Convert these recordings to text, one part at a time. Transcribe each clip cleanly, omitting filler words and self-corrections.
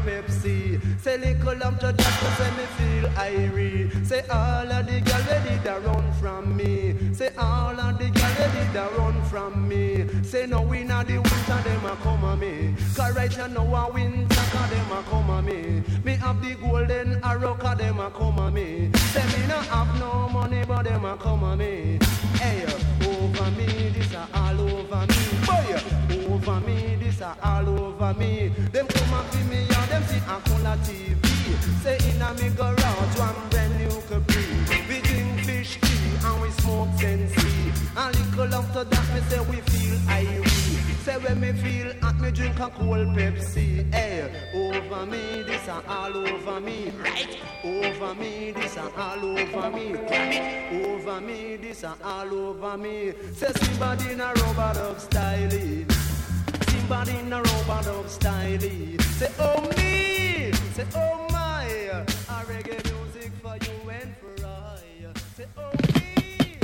Pepsi. Say little after that, say me feel irie. Say all of the girl ready to run from me. Say all of the girl ready to run from me. Say no we not the winter, them a come on me. Cause right now a winter, cause them a come on me. Me have the golden arrow, cause them a come on me. Say me no have no money, but them a come on me. Hey, over me, this a all over me. Boy, over me, this a all over me. Them come and see me and them see a color TV. Say in a me garage, one brand new Capri. We drink fish tea and we smoke Sensi. And little after that, me say we feel irie. Say when me feel hot, me drink a cold Pepsi. Hey, over me, this a all over me. Right, over me, this a all over me. Over me, this a all over me. Say somebody in a rubber dog style. Somebody in a rubber dog style. Say oh me, say oh my. A reggae music for you and for I. Say oh me.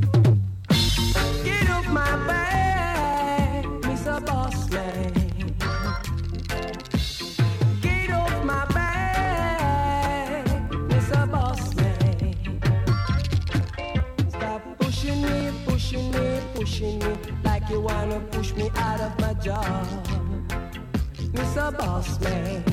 Get off my back, Mr. Boss Man. Get off my back, Mr. Boss Man. Stop pushing me, pushing me, pushing me, like you wanna push me out of my job, Mr. Boss Man.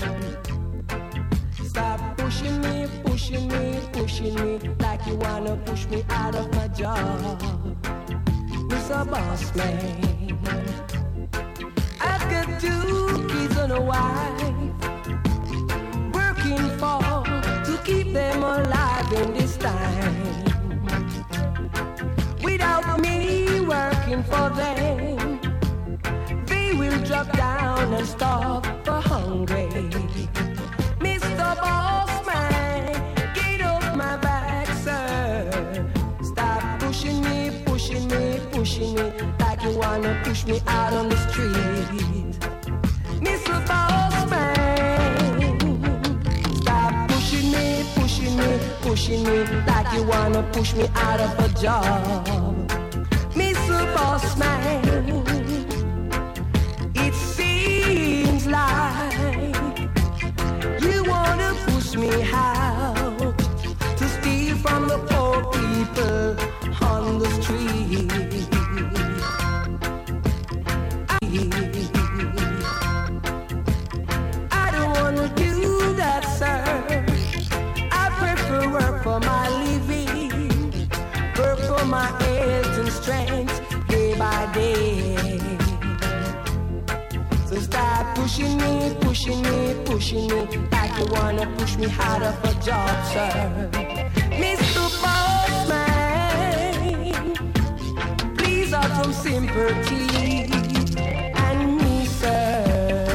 Stop pushing me, pushing me, pushing me, like you wanna push me out of my job, Mr. Boss Man. I've got 2 kids and a wife, working for to keep them alive in this time. Without me working for them, they will drop down and starve for hungry. Mr. Boss Man, get off my back, sir. Stop pushing me, pushing me, pushing me, like you wanna push me out on the street. Mr. Boss Man, stop pushing me, pushing me, pushing me, like you wanna push me out of a job. Mr. Boss Man, it seems like you wanna push me out to steal from the poor people on the street. I don't wanna do that, sir. I prefer work for my living, work for my health and strength day by day. So stop pushing me, pushing me, pushing me, like you wanna push me out of a job, sir. Mr. Boss Man, please have some sympathy and me, sir.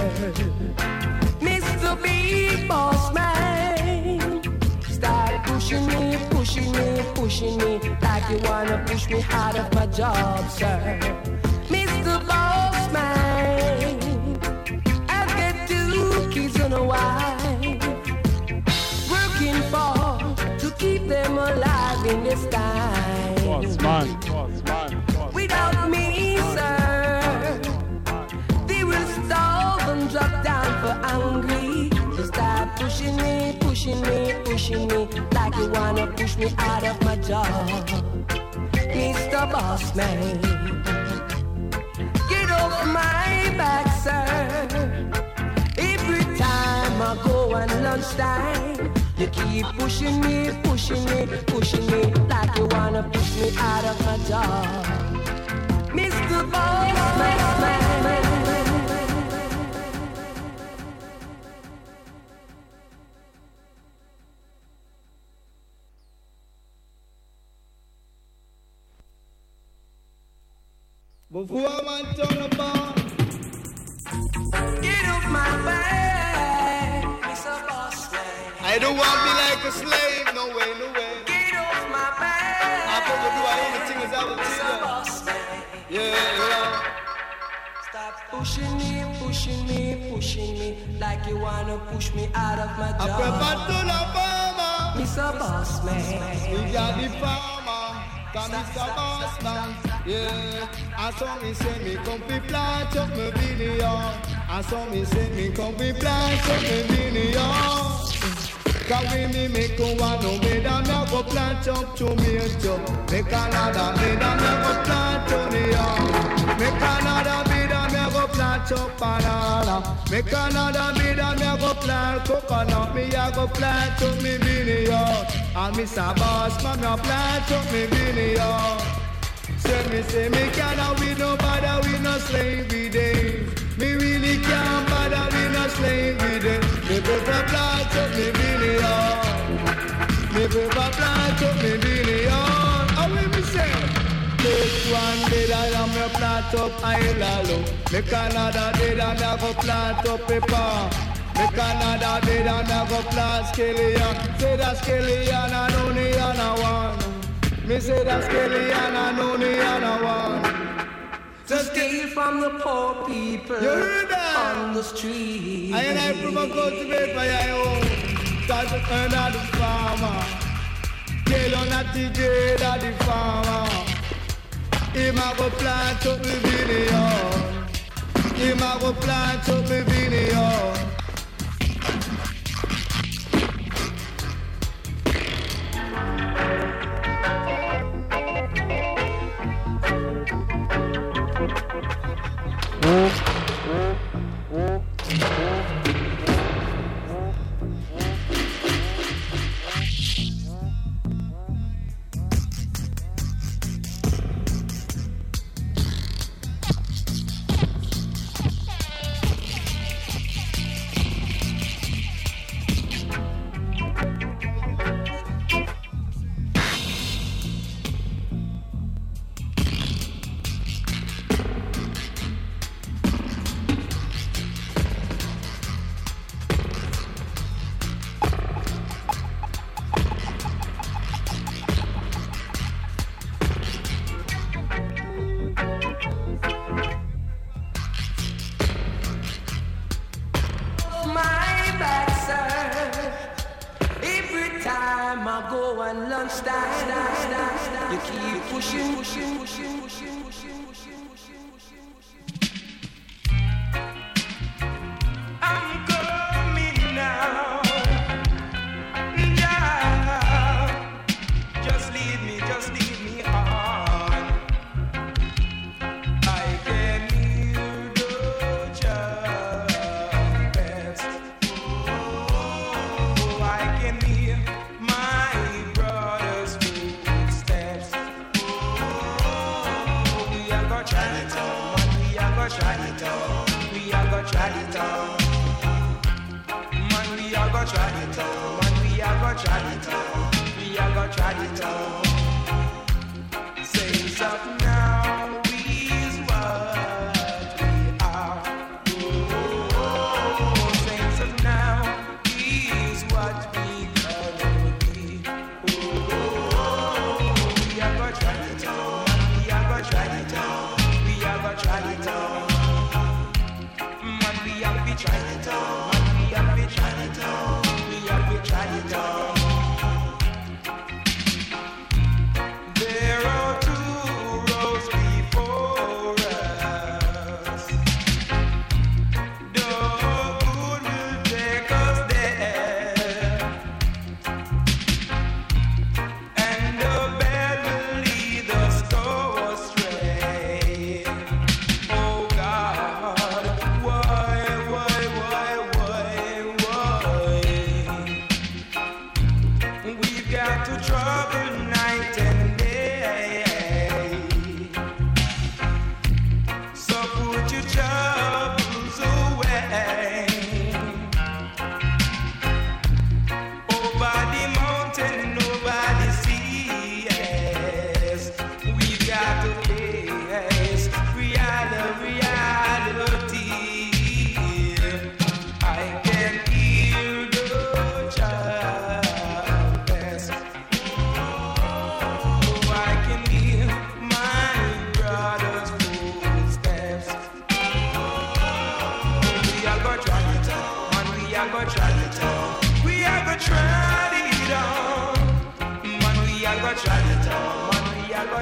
Mr. Big Boss Man, stop pushing me, pushing me, pushing me, like you wanna push me out of my job, sir. Mr. Boss Man, I've got 2 kids and a wife, working for to keep them alive in this time. Boss man, boss man, boss. Without me, sir, they will starve and drop down for hungry. So stop pushing me, pushing me, pushing me, like you wanna push me out of my job, Mr. Boss Man. Get off my back, sir. Every time I go on lunchtime, you keep pushing me, pushing me, pushing me, like you wanna push me out of my job, Mr. Boss Man. Before man turn about, Get off my back, Mr. Boss Man. I don't want to be like a slave, no way, no way. Get off my back. I could do anything is out Mr. Boss Man. yeah. Stop pushing me, pushing me, pushing me, like you wanna push me out of my job, I prefer to the farmer, Mr. Boss Man. we got the farmer. Cause Mr. Bossman, yeah. And so me say me come fi plant up me vineyard. And so me say me come fi plant up me vineyard. Cause when me make one no better, me go plant up tomato. Make another better, me go plant onion. Make another better, me go plant up banana. Make another better, me go plant coconut. Me a go plant up me vineyard. And Mr. Bossman, me plant up me vineyard. Say me can't we no bother we no slavery day. Me really can't bother we no slavery day. Me prefer plant up me vineyard. Me prefer plant up me vineyard. How will me say? Make one day I am a plant up Ilalo. Make another day that I go plant up pepper. Make another day that I go plant scallion. Say that scallion and only on a one. Me say that scallion and only on a one. To steal from the poor people on the street. I ain't from a cultivate for your own. Cause you earn out the farmer. Kill on that DJ that the farmer. He ma go plant up the vineyard. He ma go plant up the vineyard.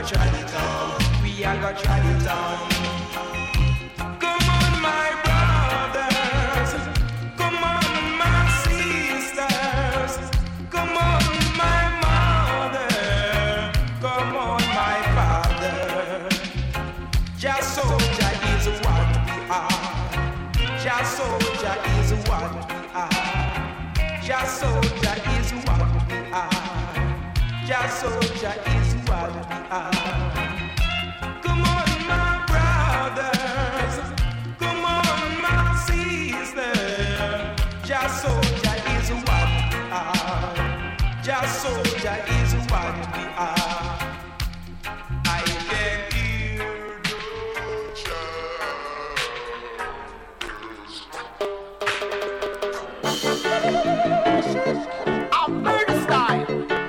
try it on. We are gonna try it on. Come on, my brothers. Come on, my sisters. Come on, my mother. Come on, my father. Just soldier is what we are. Just soldier is what we are. Just soldier is what we are. Just soldier is what we are. Come on, my brothers. Come on, my sisters. Just soldier is what we are. Just soldier is what we are. I can hear the I'll murder style.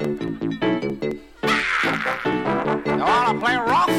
You wanna play rough?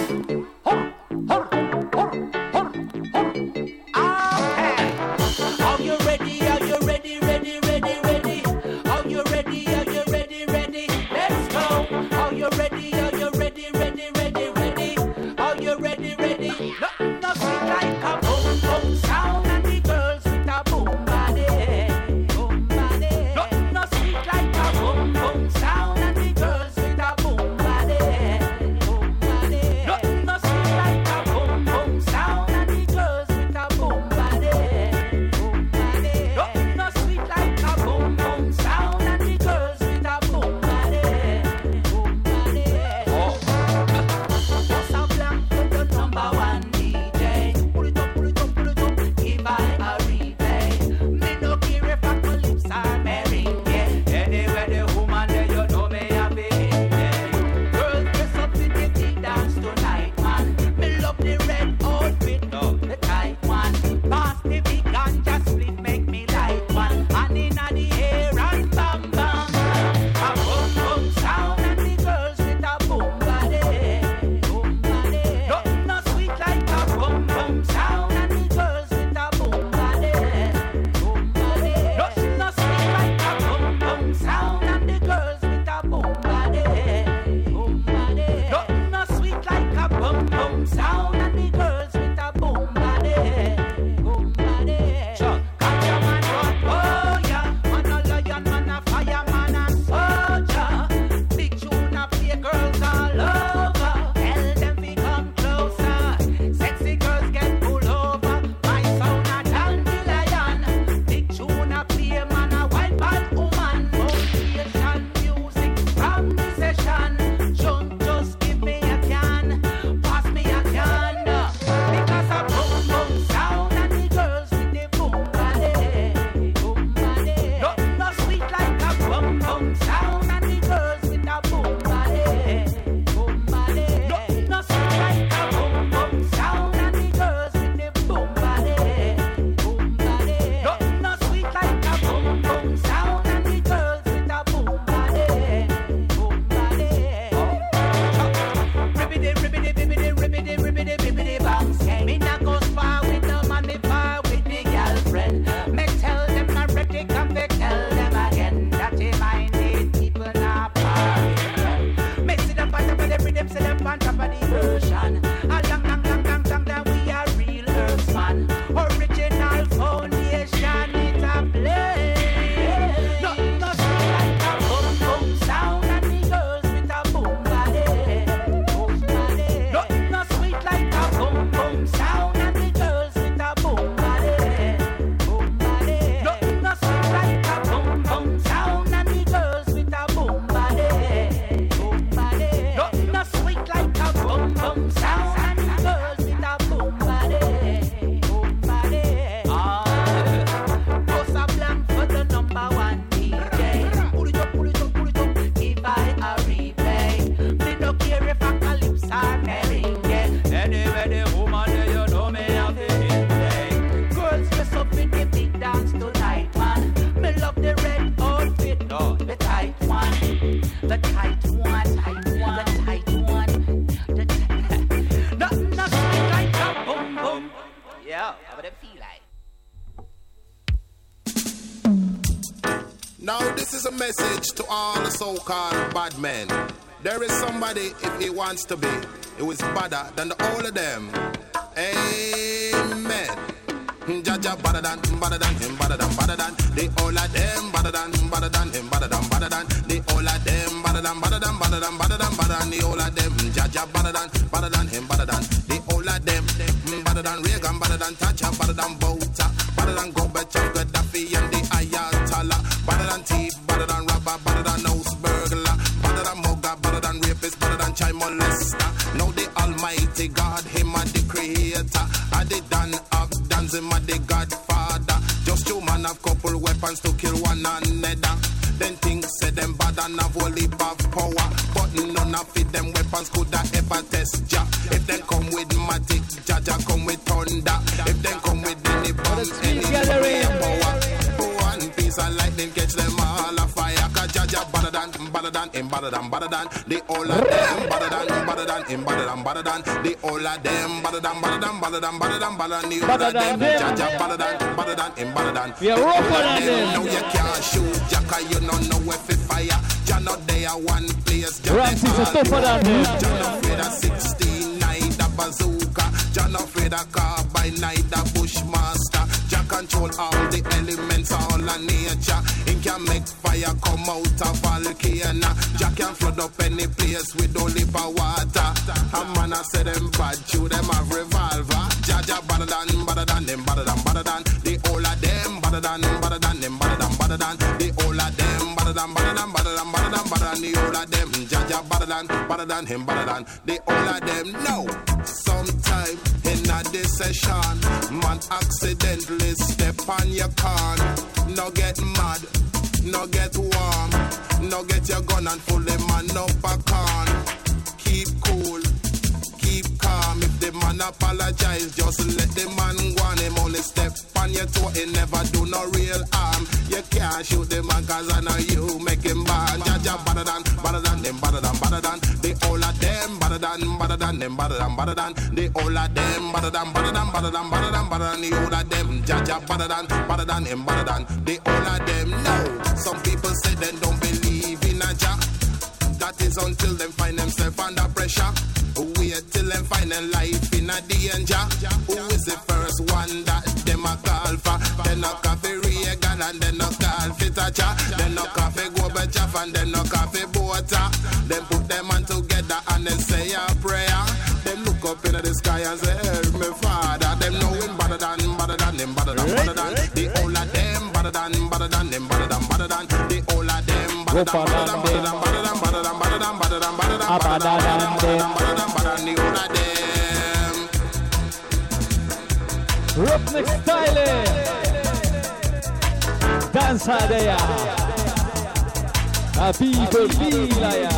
Are you ready? Are you ready? Ready, ready, ready? Are you ready? Are you ready? Ready? Let's go. Are you ready? Are you ready? Ready, ready, ready? Are you ready? Ready? Nothing like a boom boom sound and the girls with a boom body, boom body. Nothing like a boom boom sound and the girls with a boom body, boom body. Nothing like a boom boom sound and the girls with a boom body, boom body. No sweet like a boom boom sound and the girls with a boom body, boom body. What's a blank for the number one DJ? Pull it up, pull it up, pull it up. Give I a replay. Me no care if I lips are merengue. Anywhere the woman there, you know me have it. Girls dress up in the big dance tonight, man. Me love the red outfit, the tight one. Pass the big ganja split, make me light one. And inna the air and bam bam. A boom boom sound and the girls with a boom body, boom body. Nothing no sweet like a boom boom sound and the girls with a boom body, boom body. Nothing no sweet like a boom boom sound and the girls with a boom body, boom body. Nothing no sweet like a boom boom sound and the girls with a boom body, boom body. Ganja man rock, oh yeah. Man a lion, man a fireman and soldier. Big tune a play, girls all over. Tell them we come closer. Sexy girls get pulled over. My sound a dandelion. Big tune a play, man a white bad woman. Motivation music from the session. Don't just give me a can, pass me a can. Because a boom boom sound and the girls with the boom body, boom body. Nothing no sweet like a boom boom sound and the girls with a boom body, boom body. Nothing no sweet like a boom boom sound and the girls with the boom body, boom body. Nothing no sweet like a boom boom sound and the girls with a boom body, boom body. Ribbidi, ribbidi, ribbidi, ribbidi, ribbidi, ribbidi, bang. Me not go far with the man, me far with the girlfriend. Me tell them I'm ready, come back, tell them again. Dirty minded people not party. Me sit up on top of the rhythm, sit up on top of the version. A long, long, long, long, long, that we are real earth man. Original foundation, it's a play. Nothing no sweet like a boom boom sound and the girls with a boom body, boom body. Nothing no sweet like a boom boom sound and the girls with a boom body, boom body. Nothing no sweet like a boom boom sound and the girls with a boom body, boom body. Nothing no sweet like a boom boom sound and the girls with a boom body, boom body. Post a blank for the number one DJ. Pull it up, pull it up, pull it up. Give I a replay. Me no care if a calypso or merengue. Anywhere the woman there, you know me have it in play. Girls dress up in the big dance tonight, man. Me love the red outfit, the tight one, the tight one, tight one, the tight one, the tight. Nothing no sweet like a boom boom. Yeah, how would it feel like? Now this is a message to all the so-called bad men. There is somebody, if he wants to be, who is better than the all of them. Amen. Jaja better than him, better than the all of them, better than him, better than the all of them, better than the all of them. Jaja better than him, better than the all of them, better than Reagan, better than Thatcher, better than Bouta, better than Gorbachev, Gaddafi, and the Ayatollah, better than Thief, better than Robber, better than House Burglar, better than Mugger, better than Rapist, better than Child Molester. Now the Almighty God, him a the Creator, a the Dan of Dans, him a the Godfather. Just two man have couple weapons to kill one another. Then things say them bad and have a leap of power, but none of it them weapons could have ever test Jah. If them come with magic, Jah come with thunder. If them come with any bombs, any power, one piece of lightning catch them all a fire. Cause Jah better than the all of them, better than the all of them, better than the all of them. Jah better than we are rougher than them. No, you can't shoot Jah, cause you don't know where to fire. Jah not there one place, Jah tougher than them. Jah not afraid of 16, neither bazooka. Jah not afraid of carbine, neither bushmaster. Jah control all the elements, all of nature. He can make fire come out of volcano. Jah can flood up any place with only for water. A man a say them bad, chew them have revolver. Jah better than them, better than the all of them, better than them, better than the all of them, better than the all of them. Jah better than him, better than the all of them. No, sometime in a session, man accidentally step on your con. No get mad, no get warm, no get your gun and pull the man up a con. Keep cool, keep calm. If the man apologize, just let the man go on. Him only step on your toe, he never do no real harm. You can't shoot the man cause I know you make him bad. Jah better than them, better than the all of them, better than them, the all of them, better than the all of them. Jah better than him, better than the all of them. No, some people say they don't believe in a Jah. That is until them find themselves under pressure. Wait till them find their life in a danger. Who is the first one that them a call for? Then a coffee Reagan and then a call for Thatcher. Then a coffee Gorbachev and then a coffee Bouta. Them put them on together and they say a prayer. Them look up into the sky and say, help me Father. Them know him better than the all of them, better than them, the all of them, the all of them, better than Roughneck Style Danza de ya A people feel ya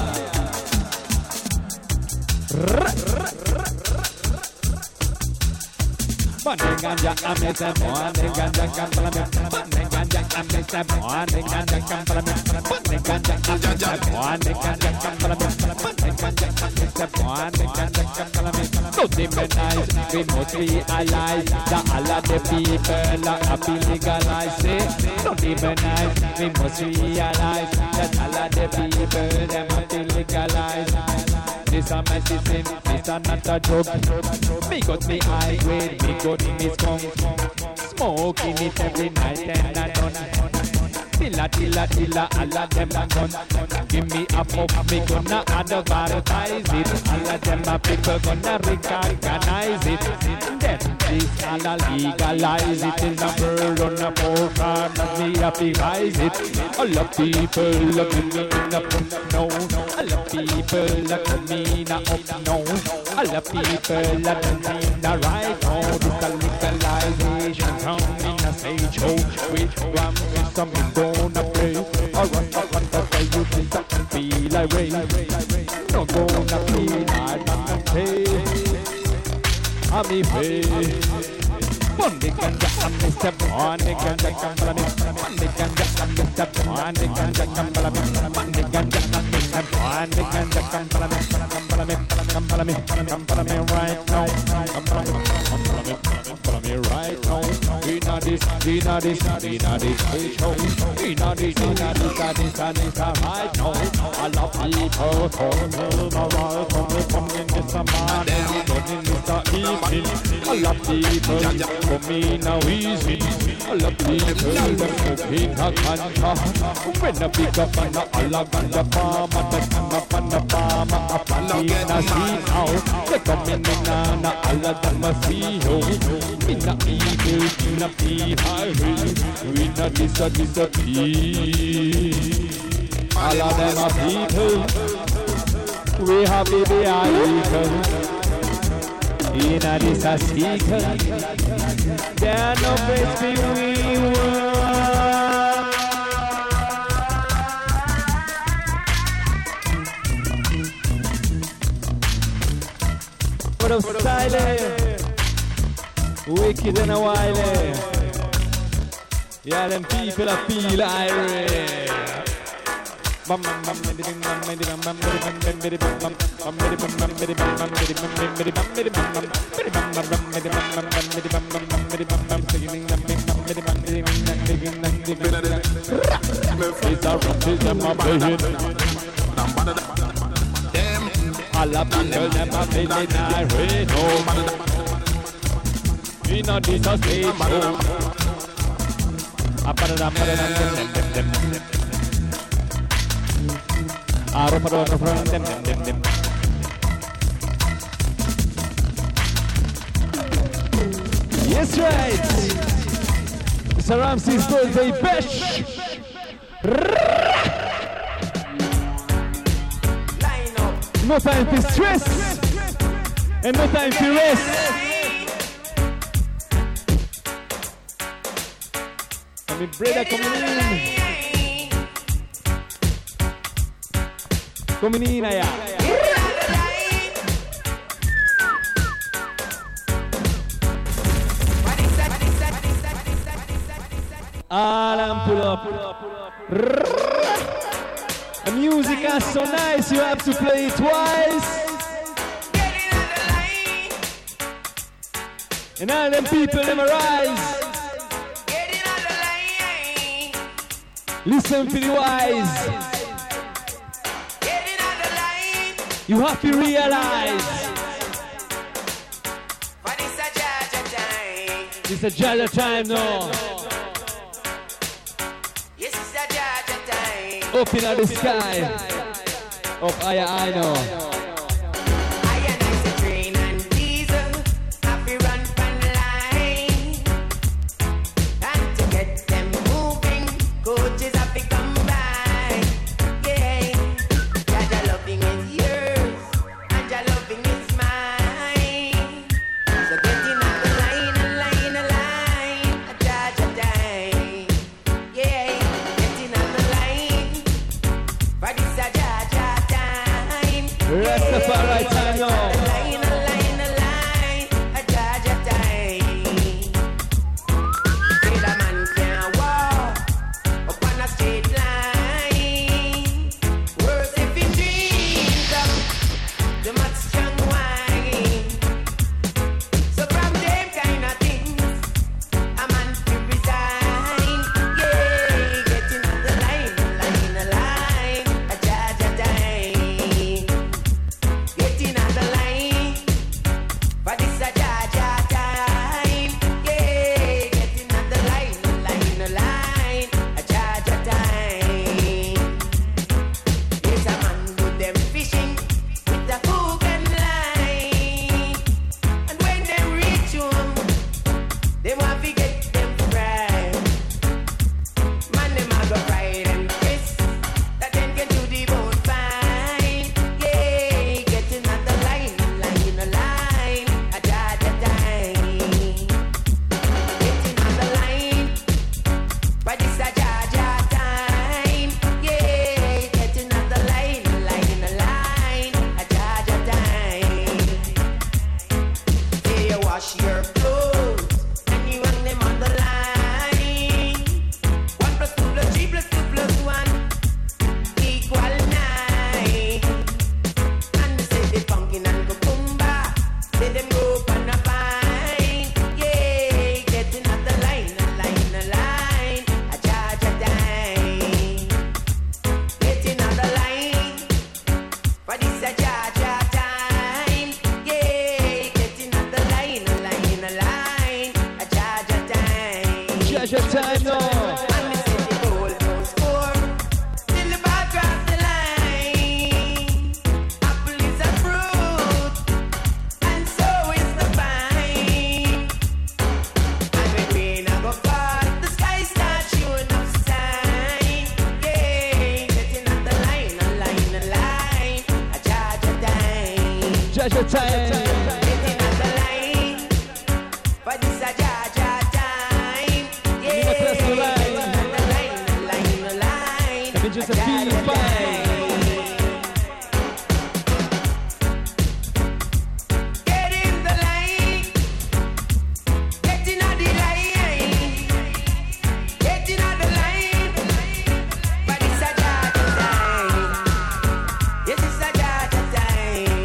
Money ganja amesa money ganja kampala money ganja amesa money ganja kampala money ganja amesa money ganja kampala money ganja amesa money ganja kampala to demonize we must realize that all of the people are happy legalized to demonize we must realize that all of the people them happy legalized. This a medicine, this a not a drug. Me got me high grade, me got me skunk. Smoking it every night and I done. Tilla, all of them a gun. Give me a puff, me gonna advertise it. All of them a people gonna recognize it. Then this all a legalize it. In a bird on a pork and me happy rise it. All of people looking me in a up now. All of people looking me in a up now. All of people looking me in a right now. This a legalization town in a stage show. With ram is something gonna play. Alright, I you think that can feel like rain. No gonna play, I don't play. I'm a play. Monday ganja, I'm Mr. Monday ganja, come Monday ganja, I'm Mr. Monday ganja, come Monday ganja, I'm Mr. Monday ganja, come right now. Come right now. We know this Inna this show. Inna this right now. I love people come in this man, in Mr. Evening. I love people come in now easy. I love people them cooking a ganja. When a big up and a ganja farmer, the farmer up and in a sea now. They come in and all of them a see you. In a evil, in a highway, we not disappear. All of them are people. We have the vehicle. In a this a secret. There are no place we want. What of style? Wicked and a while. Yeah, them people I feel irate. I love people them a feeling irate. We not this a stage show. Yes, right. Mr. Ramsey's birthday bash. No time for stress and no time for rest. And my brother coming in, yeah. Alan, pull up. The music is so nice, you have to play it twice. And all them people memorize. Listen to the wise. You have to realize. It's a Jaja time now. Up in the sky. Up higher, I know. Rastafari time now. Getting on the line. treasure time. Getting on the line for this a Jaja time. Yeah, press the line. the line. Let me just feel fine. Get in the line. Getting on the line. Getting on the line for this a Jaja time. Yes, it's a Jaja time.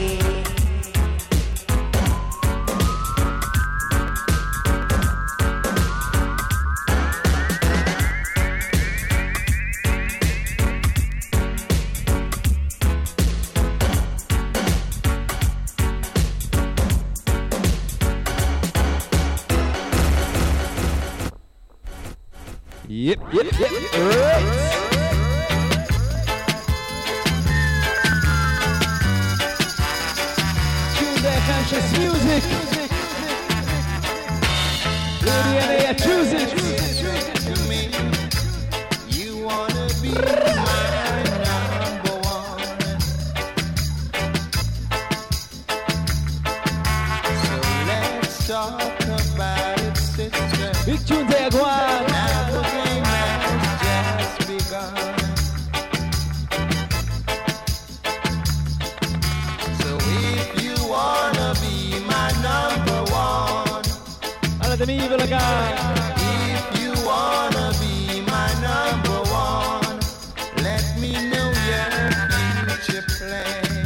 Yep. Right. Tune their conscious music. Lady and they are choosing. You wanna be my number one. So let's talk about it, sister. Big tune there, go on. Now the game has just begun. So if you wanna be my number one, Alla de mi evil guy. if you wanna be my number one, let me know your future plan.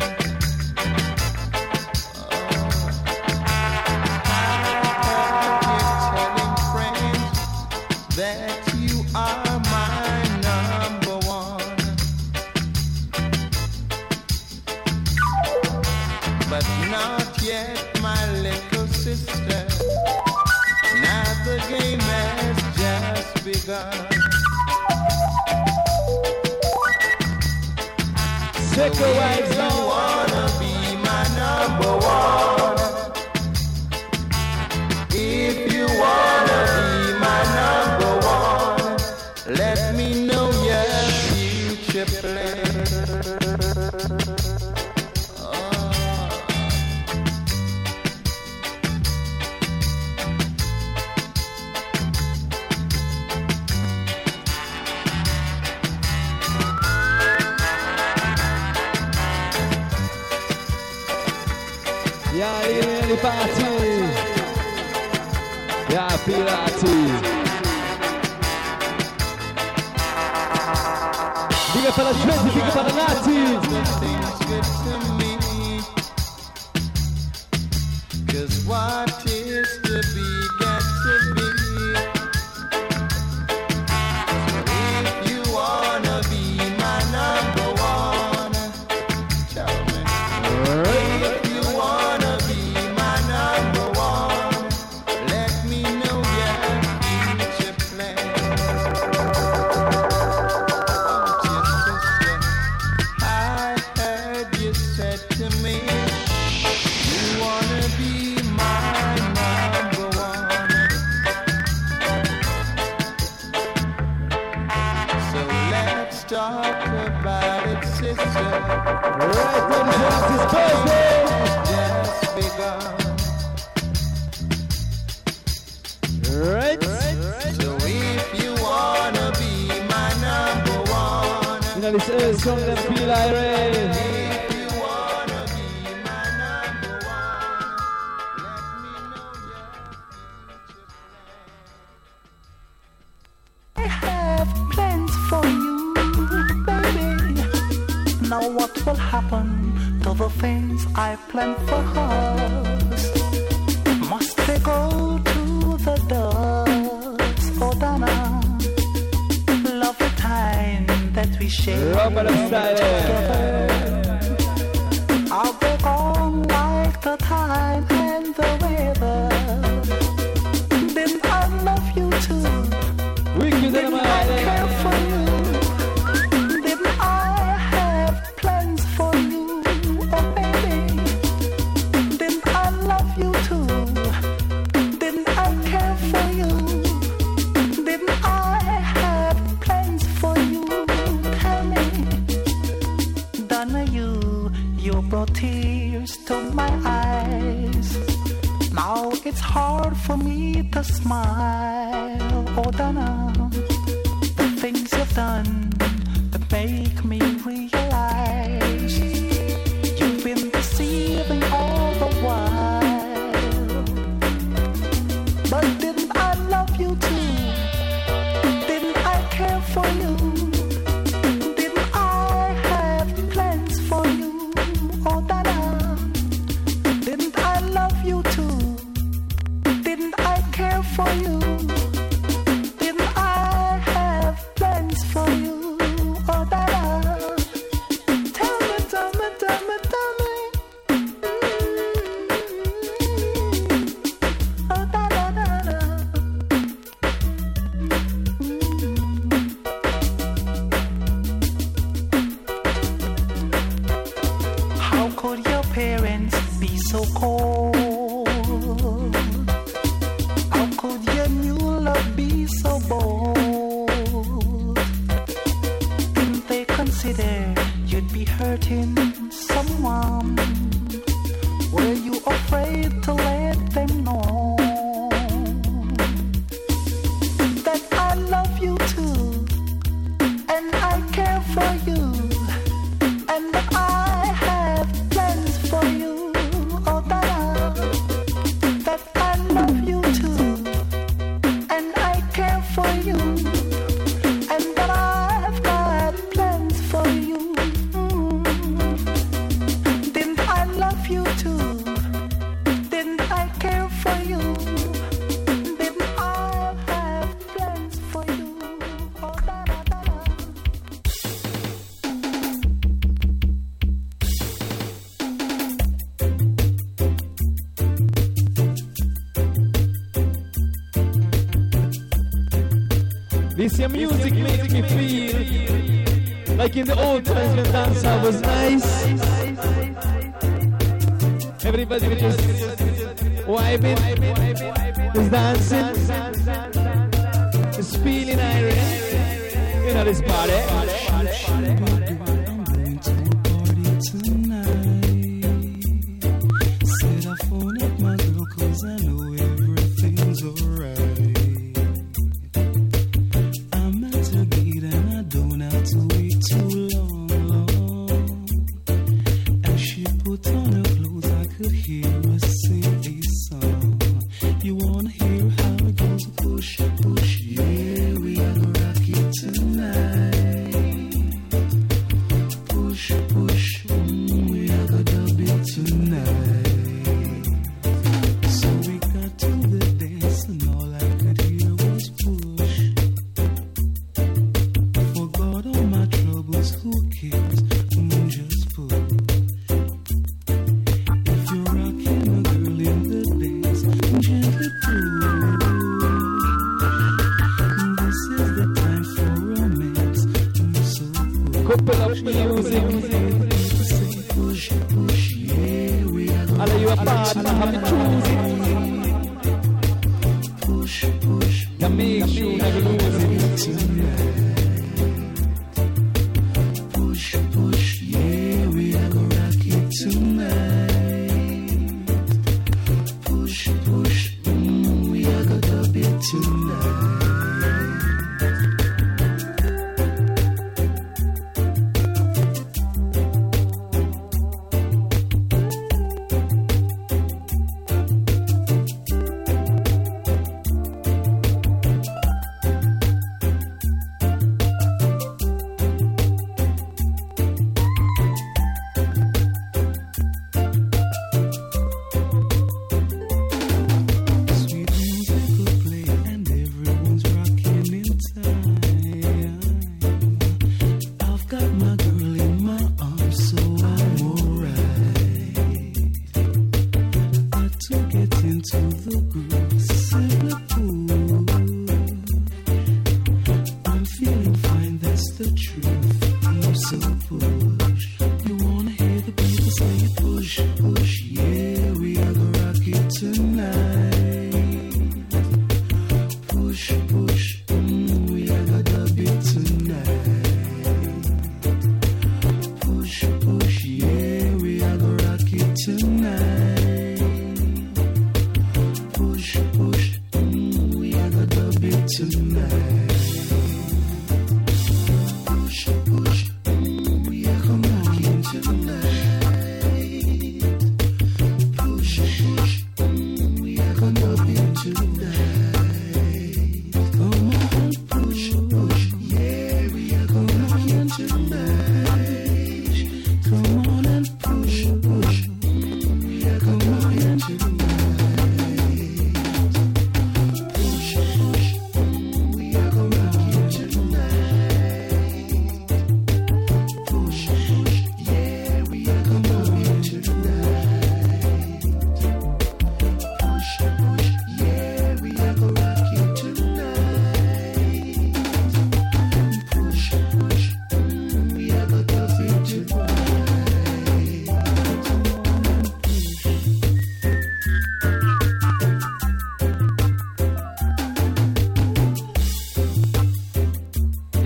Telling friends that you are my number one, but not yet my little sister. Now the game has just begun. Take a wives You now. wanna be my number one. If you wanna be my number one, let me know your future plan. Yeah, in the party. Yeah, pirati. Big up for the Twenty, big up for the Nazis. Things good to me, 'cause what is to be got to be. So if you wanna be my number one, tell me. If you wanna be my number one, let me know your future plan. Oh, dear sister, I heard you said to me, you wanna be my number one. So let's talk about it, sister. Right, ladies and birthday. Just begun. Right. So if you wanna be my number one, You know this is song that feel irate. if you wanna be my number one, let me know your future plan. I have plans for you, baby. Now what will happen to the things I planned for us? Must they go to the dust? Oh, Donna, love the time that we shared Robert style. together. I'll go on like the time and the weather. Then I love you too. Wicked Then and I care mighty. for you. Then I have plans for you, oh baby. Then I love you too. Then I care for you. Then I have plans for you. Tell me, Donna, you brought tears to my eyes. Now it's hard for me to smile. Oh, Donna, the things you've done that make me realize you've been deceiving all the while. But didn't I love you too? Didn't I care for you? Didn't I have plans for you? Oh, Donna, didn't I love you too? Didn't I care for you? Didn't I have plans for you? Oh, Donna, tell me, tell me, tell me, tell me. Oh, Donna, Donna. How could your parents be so cold? How could your new love be so bold? Didn't they consider you'd be hurting someone? Were you afraid to let them know that I love you too, and I care for you, and that I have plans for you? Oh, that I love you too, and I care for you, and that I've got plans for you. Didn't I love you too? Didn't I care for you? Didn't I have plans for you? Oh, This your music makes me feel like in the old times when dancehall was nice. Everybody was just vibing, just dancing, just feeling irate. You know this party. Said I phone up my girl 'cause I know everything's alright. I'm at her gate and I don't have to wait too long. As she put on her clothes, I could hear her sing a song. You wanna hear how it goes? Push, push, yeah, we are gonna rock it tonight. Push, push, we are gonna dub it tonight. So we got to the dance and all I could hear was push. Forgot all my troubles, who cares? Just push. If you're rocking a girl in the dance, gently push. This is the time for romance. So Couple of music. say push, push, yeah, we are gonna All of you are part and have to choose it. push, push, You make sure you never lose it. push, push, yeah, we are gonna rock it tonight. Push, push, we are gonna dub it tonight.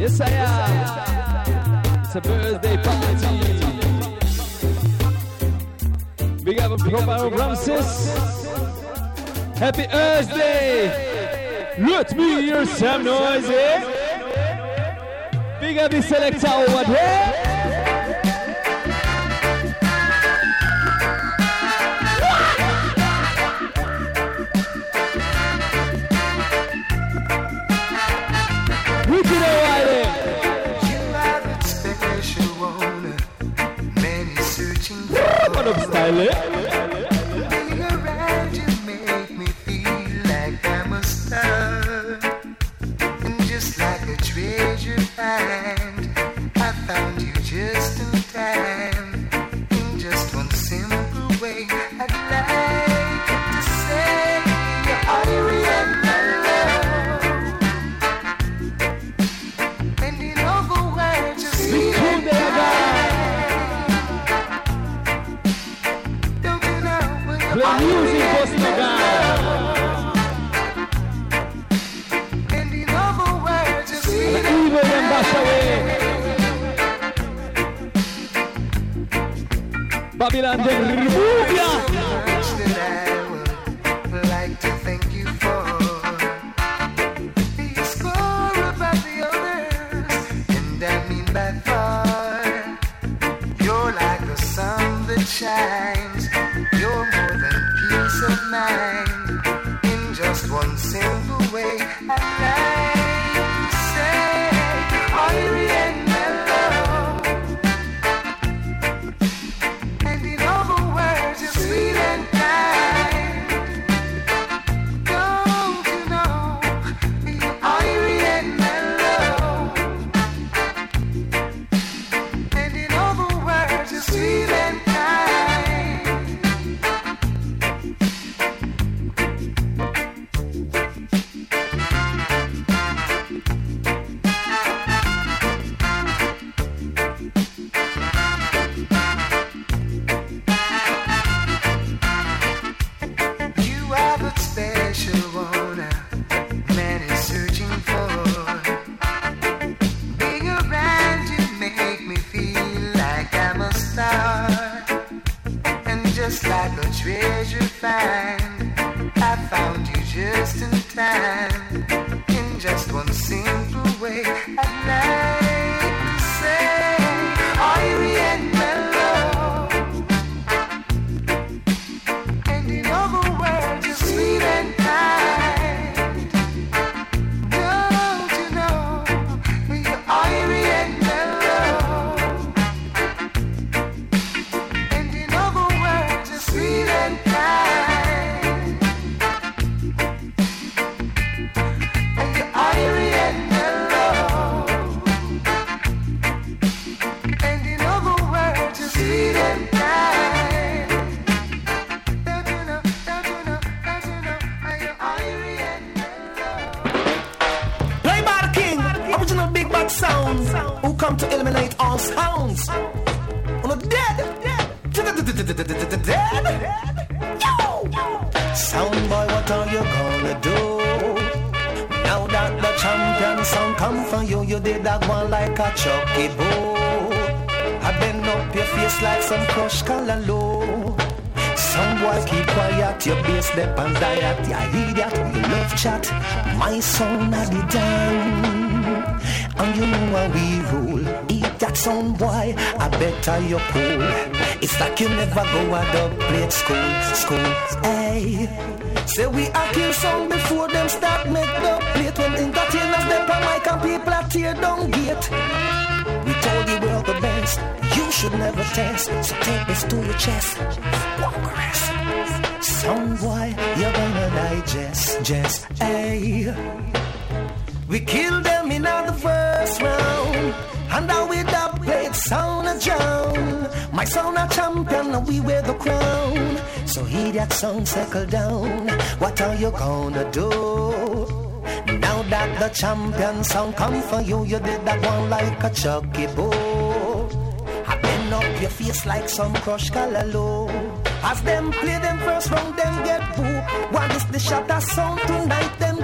Yes, I am. It's a birthday party. Big up Proper Ramses. Happy birthday. Let me hear some noise. Big up the selector over there. Style it. Being around you make me feel like I'm a star, and just like a treasure find, I found you just in time. In just one simple way, I'd like to say you're and mellow, and in other words, just sweet and the music was the guy. And in other words, just sweet and evil and bash away. Babylon, they remove ya. That I would like to thank you for. You score above the others, and I mean by far. You're like a sun that shines. You're more than peace of mind. In just one simple way, I'd like to say, Irie and mellow. And in other words, you're sweet and kind. Don't you know, you're Irie and mellow. And in other words, you're sweet and kind. Just like a treasure find, I found you just in time. In just one simple way, I'd like to say, Irie and mellow. And in other words, you're sweet and kind. Don't you know, you're Irie and mellow. And in other words, you're sweet and kind. And you're Irie and mellow. And in other words, you're sweet and kind. Don't you know, don't you know, don't you know, you're Irie and mellow. Play by the king, original big bad sounds, who come to eliminate all sounds. On the dead. Sound boy, what are you gonna do? Now that the champion sound come for you, you did that one like a chucky boo. I bend up your face like some crushed callaloo. Some boy keep quiet, your bass dep and diet. Yeah, idiot, you love chat. My sound at the time, and you know how we rule. Eat that sound boy, I better you cool. It's like you never go a dub plate school. Hey, say we a kill sound before them start make dub plate. When entertainers them on mic and people are tear down gate. We told you we're the best, you should never test. So take this to your chest. Progress. Sound boy, you're gonna digest. Hey, we killed them in the first round, and now we dub plate sound a drown. My sound a champion, and we wear the crown. So hear that sound circle down. What are you gonna do? Now that the champion sound come for you, you did that one like a chucky boo. I bend up your face like some crushed callaloo. As them play them first round, them get boo. While this the shot a sound tonight, them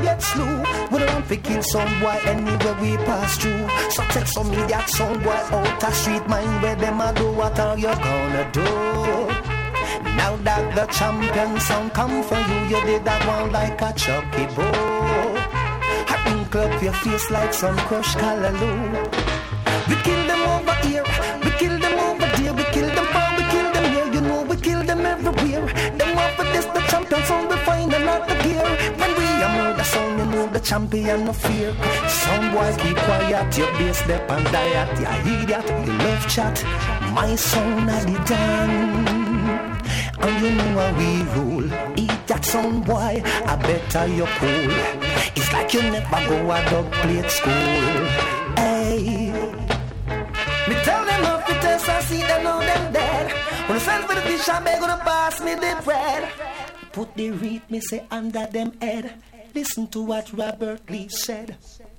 get slew. We don't want to kill some boy anywhere we pass through. So take some idiot some boy out the street. Mind where them a do, what are you gonna do? Now that the champion sound come for you, you did that one like a chucky bow. I wrinkle up your face like some crushed callaloo. We kill them over here, we kill them over there, we kill them far, we kill them here. You know we kill them everywhere. Them over this, the champion sound we find another gear. When we a murder sound, you know the champion no fear. Some boy keep quiet, your bass step and diet. You idiot, you love chat. My sound a the done. And you know how we rule. Eat that sound boy, I better you cool. It's like you never go a dog plate school. Hey, me tell them off the test, I see them know them dead. When I send for the fish, I'm gonna pass me the bread. Put the reed, me say under them head. Listen to what Robert Lee said.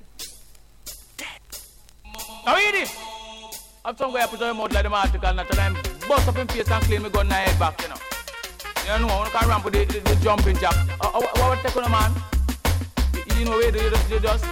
Now read it. I'm somewhere I put on your mouth like the article, not time bust up in face and clean me gun in my head back, you know. You know, I can't ramp with the jumping jack. What would take on a man? You know, you just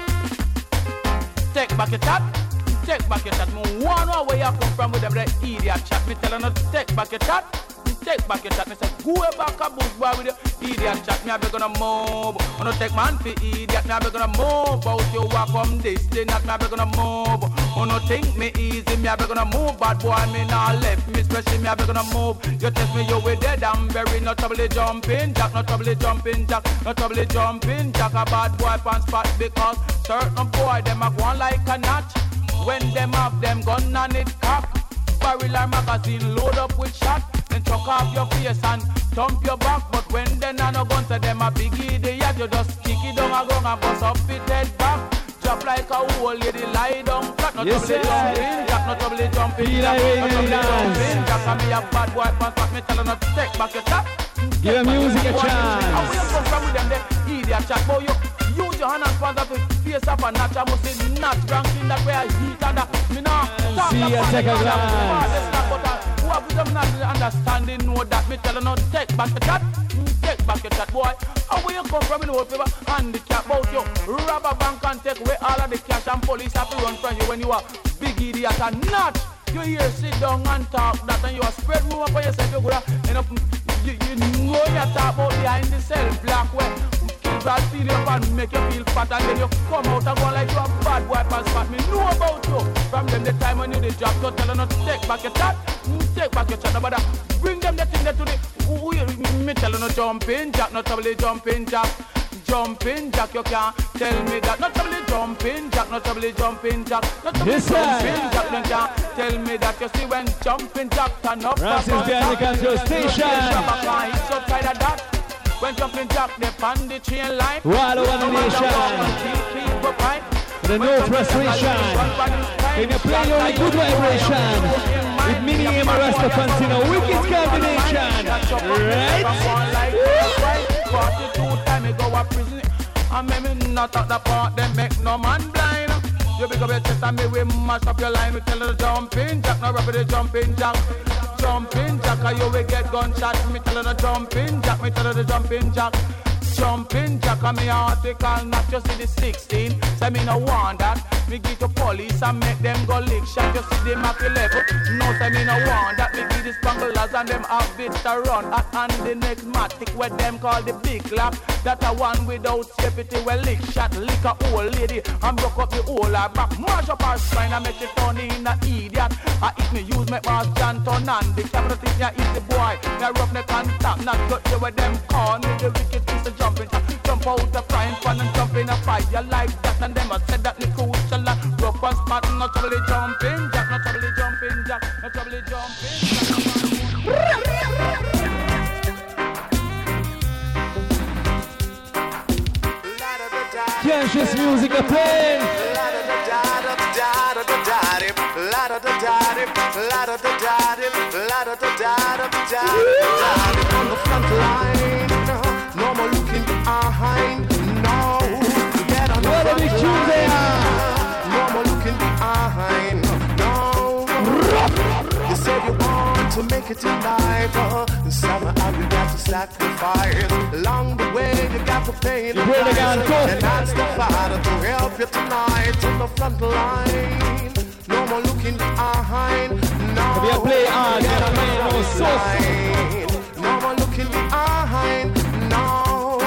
take back your chat. Take back your chat. Me one where you come from with them that idiot chat. Me tell her not to take back your chat. Take back your chat. Me say go back a bush boy with your idiot chat. Me a be gonna move. I don't take man for idiot. Me a be gonna move. Out you walk from this day, not me a be gonna move. I don't think me easy. Me a be gonna move. Bad boy me nah left. Me special me a be gonna move. You test me you with dead. I'm very not trouble jumping jack. Not trouble jumping jack. Not trouble jumping jack. A bad boy pants spot because certain boy them a go on like a notch. When them have them gun and it cock. Barrel or magazine load up with shot. Then chuck off your face and thump your back. But when they no gun to them a big idiot, you just kick it down a gun and bust up it head back. Drop like a old lady lie down flat. Not trouble jumping jack, not trouble jumping jack. Not trouble jumping jack. And me a bad boy pants back. Me tell her not to take back your chat. Give them music a chance. And we come from with them the idiot chat. Boy, you use your hand and pass up with face up and natch. I must say not ranking that way I heat and that. Me now talk see you take a glance. Who have them not understanding know that. Me tell her not take back your chat. Take back your chat, boy. And where you come from in the old paper handicap about you. Rob a bank and take away all of the cash and police have to run from you when you are big idiot and not. You here sit down and talk that and you are spread more for yourself. You go end up, you know you talk about behind the cell black way. Bad feel you up and make you feel fat and then you come out and go like you a bad boy pass fat. Me know about you. From them the time when you the job to tell her not to take back your chat. Take back your chat, but bring them the thing that to the me tell her not jumping jack, not trouble jumping jack. Jumping jack, you can't tell me that. Not trouble jumping jack, not trouble jumping jack. Not trouble jumping jack, you can't tell me that. You see when jumping jack turn up Ramses behind the control station. It's outside of that. When jumping jack, they on the chain line. Right over the nation. The no frustration. If you play only good vibration. With mini Amarasta Fantino, wicked combination. Right? 42 time ago a prison. And maybe not at the part, they make no man blind. You pick up your chest and me we mash up your line. We tell her the jumping jack, no rubber the jumping jack. Jumping jack, you will get gunshot. Me tell her the jumping jack, me tell her the jumping jack. Jumping jack, and me article not just see the 16. Say me no want that. Me give to police and make them go lick shot. You see the Mac 11. No, say me no want that. Me give the spanglers and them have bits to run. And the next matic where them call the big lap. That a one without safety well lick shot. Lick a old lady and broke up the whole her back. Mash up her spine and make she turn in a idiot. I if me use my boss John turn on. The camera think ya is the boy. Me rough neck and tap. Not got you where them corn with the wicked piece of jumping. Jump out the frying pan and jump in a fire like that. And them a said that the crucial rough and smart. Not trouble jumping jack, not trouble jumping jack, not trouble jumping jack. Conscious music a play. On the front line, no more looking behind. No, get on the front line. No more looking behind. No, you said you want to to make it in life, somehow you got to sacrifice. Along the way, you got to pay the price. And ask the Father to help you tonight on the front line. No more looking behind. No, we play on. No more looking behind. No.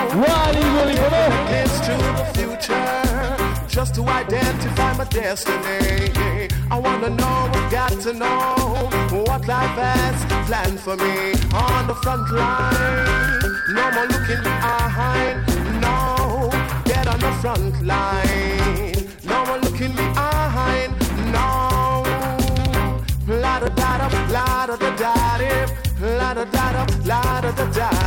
It's to the future, just to identify my destiny. I wanna know, I've got to know what life has planned for me on the front line. No more looking behind. No, get on the front line. No more looking behind. No, la da da da, la da da da, la da da da, la da da da.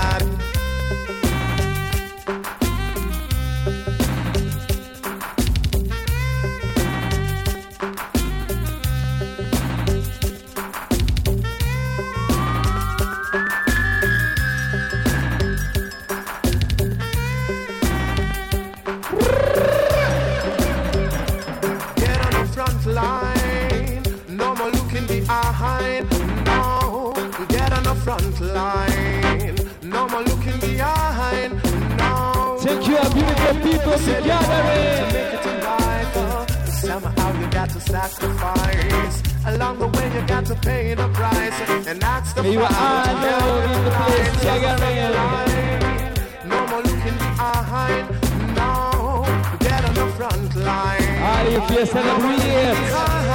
Front line, no more looking behind. No, take your beautiful people together. To make it in life, somehow you got to sacrifice. Along the way, you got to pay the price, and that's the Father to help you. No more looking behind. No, get on the front line. Are you feeling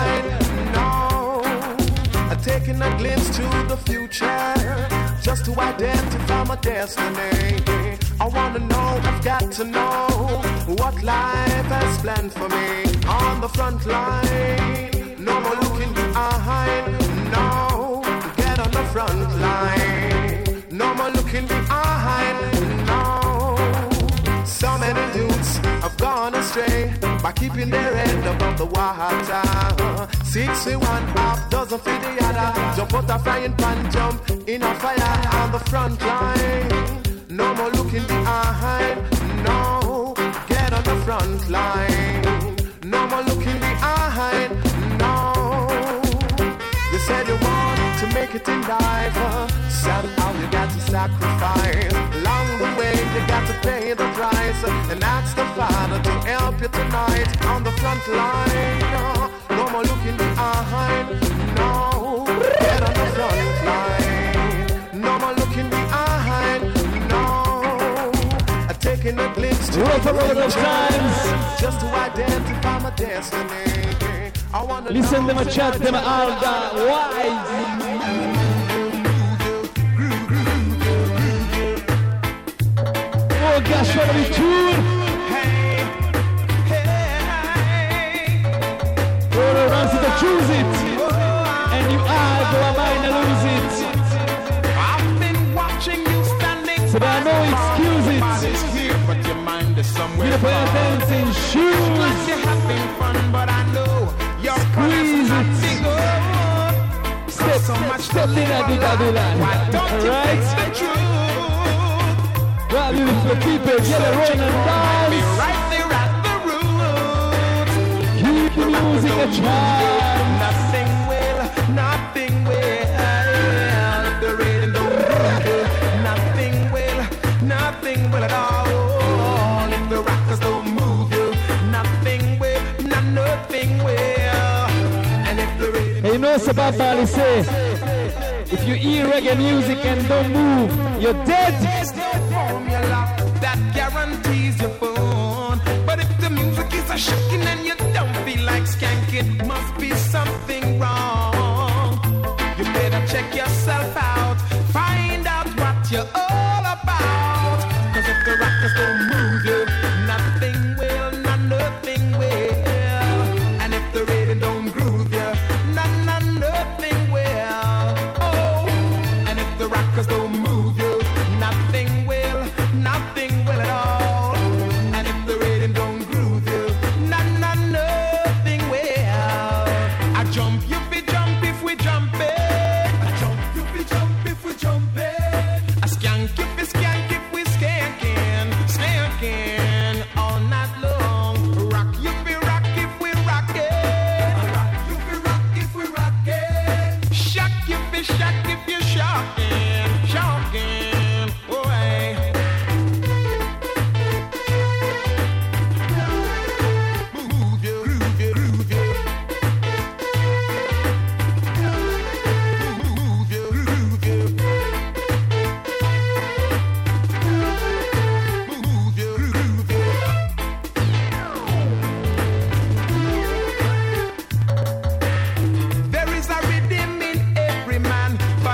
taking a glimpse to the future, just to identify my destiny. I wanna know, I've got to know what life has planned for me on the front line. No more looking behind. No, get on the front line. No more looking behind. No, so many youths have gone astray by keeping their head above the water. 61 half dozen for the other. Jump out a frying pan, jump in a fire on the front line. No more looking behind. No, get on the front line. No more looking behind. No, you said you want to make it in life. Somehow you got to sacrifice. Along the way you got to pay the price. And ask the Father to help you tonight on the front line. No more looking behind. No, get on the front line. No more looking behind. No, taking a glimpse to the times, just to identify my destiny. I wanna listen to my chat, them all that wise. Oh gosh, what are we doing? Choose it, and you are go a mind and lose it. I've been watching you standing. So there are no excuses. It's here, but your mind is somewhere. You put your dancing shoes. Like you're having fun, but I know your squeeze it. Step, so much step in at the Babylon. Why don't you face the truth? Well, beautiful people, get a run and dance. Be right there at the root. Keep the music a try. Nothing will. If the rain don't move, nothing will at all. If the rockers don't move, nothing will. And if the rain hey, you know what Bob Marley say? If you hear reggae music and don't move, you're dead. There's no formula that guarantees your phone. But if the music is a shaking and you don't feel like skanking, must be something wrong. You better check yourself out, find out what you're all about. Cause if the rockers don't move you, nothing will, nothing will. And if the rhythm don't groove you, nothing will. Oh, and if the rockers don't move you, nothing will at all. And if the rhythm don't groove you, nothing will.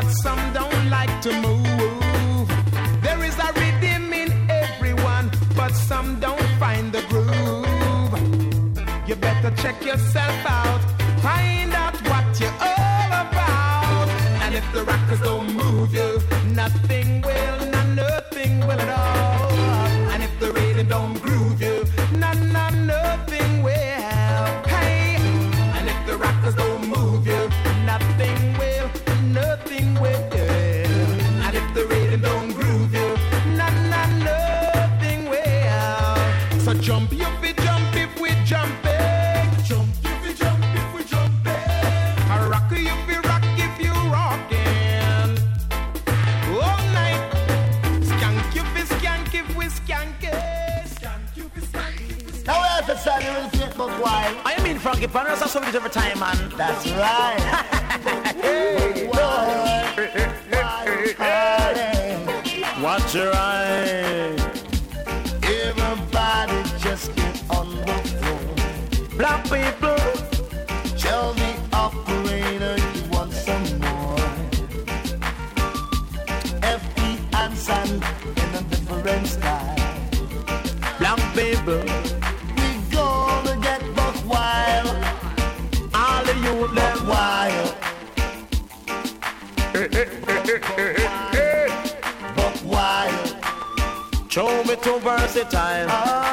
some don't like to move. There is a rhythm in everyone, but some don't find the groove. You better check yourself out, find out what you're all about. And if the rockers don't move you, nothing will, nothing will at all. And if the rhythm don't groove you, nothing will. Hey, and if the rockers don't move you, nothing will, nothing will. And if the rhythm don't groove you, nothing will. So jump, you be jump if we jumping. Jump, you be jump if we jumping. A rock, you be rock if you rocking. All night, skank you be skank if we skanking. Skank you be skank if we skank. Now we have to start the real Facebook while. I mean Frankie Panos, that's what we do every time, man. That's right. Watch your eye. Everybody just get on the floor. Black people, tell the operator you want some more. FP and Sun in a different style. black people, We gonna get buck wild, all the youth buck them. wild, buck wild. Show me too versatile.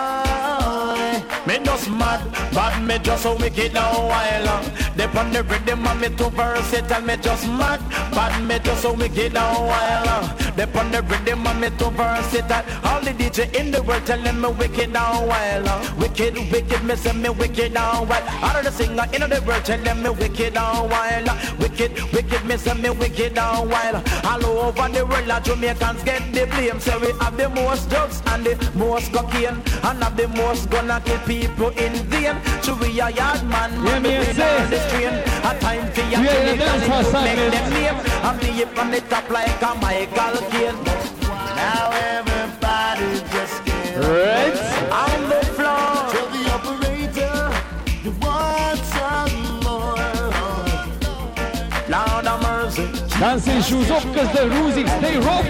Me just mad, but me just so wicked now while. They on the rhythm and me too versatile. Me just mad, but me just so wicked now while. They on the rhythm and me too versatile. All the DJ in the world telling me wicked now while. Wicked, wicked, me say me wicked now while. All of the singer in the world telling me wicked now while. Wicked, wicked, me say me wicked now while. All over the world, Jamaicans get the blame. Say we have the most drugs and the most cocaine, and have the most gonna kill people in vain. So we a yard man, Yeah, me we say. on the train. A time for your Yeah, killing, dance and for it some make minutes. them name. And me up on the top like a Michael Caine. Now everybody just get Right? On the floor. tell the operator you want some more. Lord of mercy. Dancing shoes up cause the music stay rough.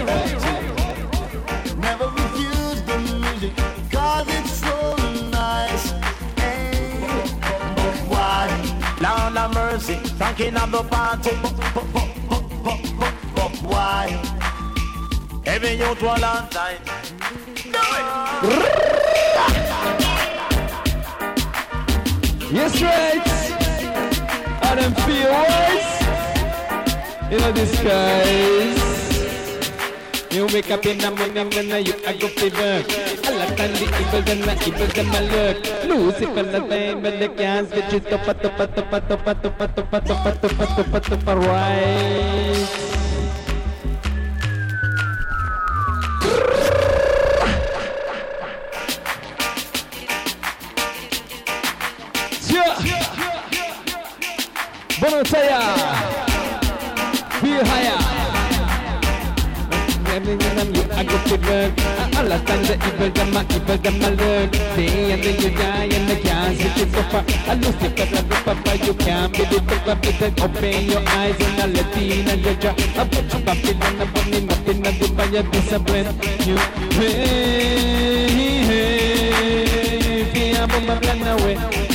Never refuse the music, cause it's so nice. Hey, but why? Lord of mercy. Thanking of the party. But why? Every youth one long time. Yes, right. And them feel wise. You know the skies. You wake up in the morning when you I go fever. I like the evil then the evil them a look. Lucifer the time when the cans which is the pat right. Bonotaya, feel higher. I go to work. I understand the evil them a learn. Day and then you die and the gas it is over. I lose the papa, you can't be the papa. Open your eyes and a Latina Georgia. I put you back in and a bunny nothing and the fire discipline. You hey, I'm on my plan away.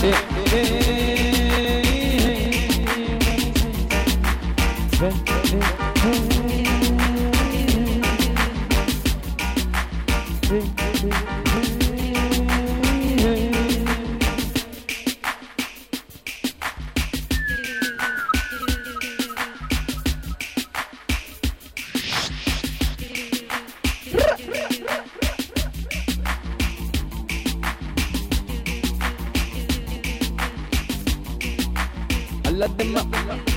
Let them up.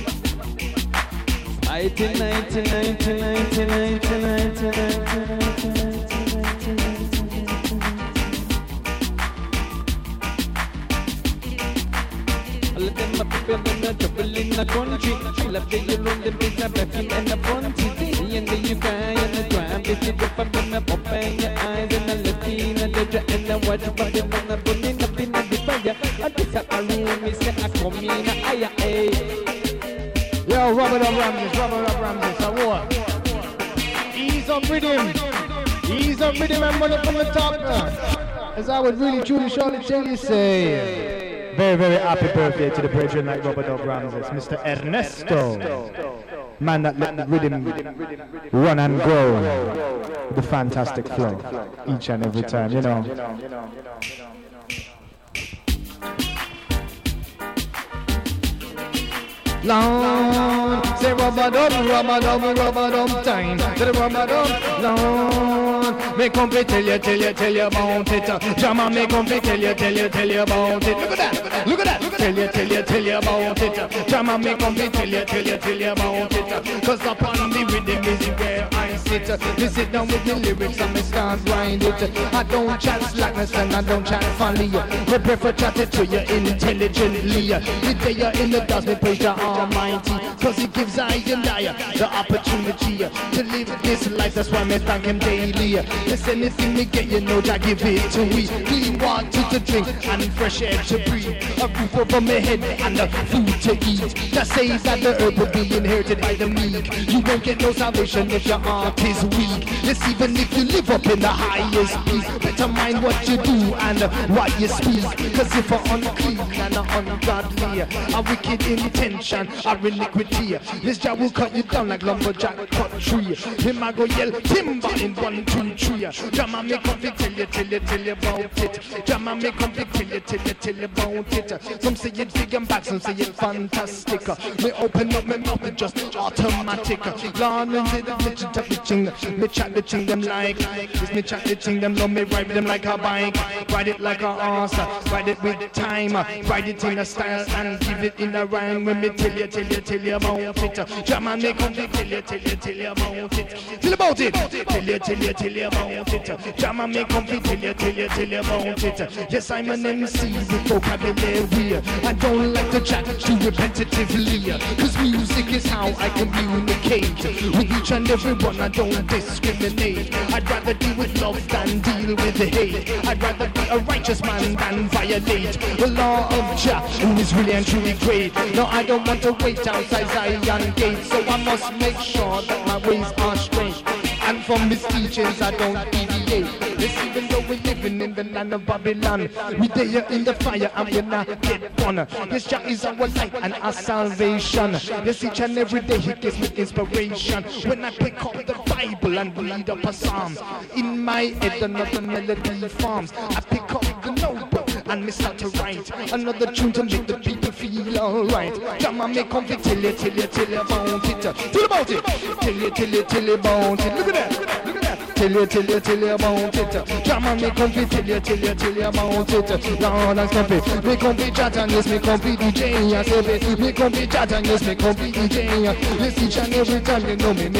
19. Let them up in the trouble in the country. I love the yellow, the big and the bunty. And the UK and the crime. This is the pop and the pop and your eyes and the Latina, the jet and the watch. But they want to put in up in the fire. I just a room, we say I come in a higher. Yo, Yo, Robert Up Ramses, so what? Ease up rhythm and run it from the top. As I would really truly surely tell you, say. Very, very happy birthday to the brethren like Robert Up Ramses, Mr. Ernesto. Man that let the rhythm run and grow. The fantastic flow each and every time, you know. Lord, say rub-a-dub time. Say rub-a-dub, Lord. Me come tell you about it. Jama me come tell you about it. Look at that. Tell you about it. Jama me come tell you about it. Cause upon the rhythm is where I sit. Me sit down with the lyrics and me start write it. I don't chat slackness and I don't chat folly. Me prefer chat it to you intelligently. The day you're in the dust, me praise the Almighty, cause he gives I and I the opportunity to live this life. That's why me thank him daily. Yes, anything we get, you know, I give it to we. Clean water to drink and fresh air to breathe. A roof over my head and food to eat. That says that the earth will be inherited by the meek. You won't get no salvation if your heart is weak. Yes, even if you live up in the highest peace, better mind what you do and what you speak. Cause if you're unclean and ungodly, a wicked intention, a iniquity, this job will cut you down like lumberjack cut tree. Him I go yell timber in 1, 2, 3. Jama me come tell you about it. Jama me come tell you about it. Some say it big and bad, some say it fantastic. Me open up my mouth, it just automatic. Lord, me say the bitch, me chat the ching them like. Yes, me chat the ching them, love me ride them like a bike. Ride it like a horse, ride it with time. Ride it in a style and give it in a rhyme. When me tell you about it. Jama me come tell you about it. Tell about it. Tell you about it. Jama me come tell you about it. Yes, I'm an MC with vocabulary. I don't like to chat too repetitively. Cause music is how I communicate with each and every one. I don't discriminate. I'd rather deal with love than deal with hate. I'd rather be a righteous man than violate the law of Jah, who is really and truly great. No, I don't want to wait outside Zion gate, so I must make sure that my ways are straight. And from his teachings I don't deviate. Yes, even though we're living in the land of Babylon, we there in the fire and we're not get one. Yes, Jah is our light and our salvation. Yes, each and every day he gives me inspiration. When I pick up the Bible and read up a psalm, in my head another melody forms. I pick up the notebook and me start to write another tune to make the people feel alright. Jama me come tell you about it. Tell about it. Tell you about it. Look at that. Tell you about it. Jama me come tell you about it. Lord and stop me come be chat and yes me come be DJ. I say me come be chat and yes me come be DJ. Yes, each and every time you know me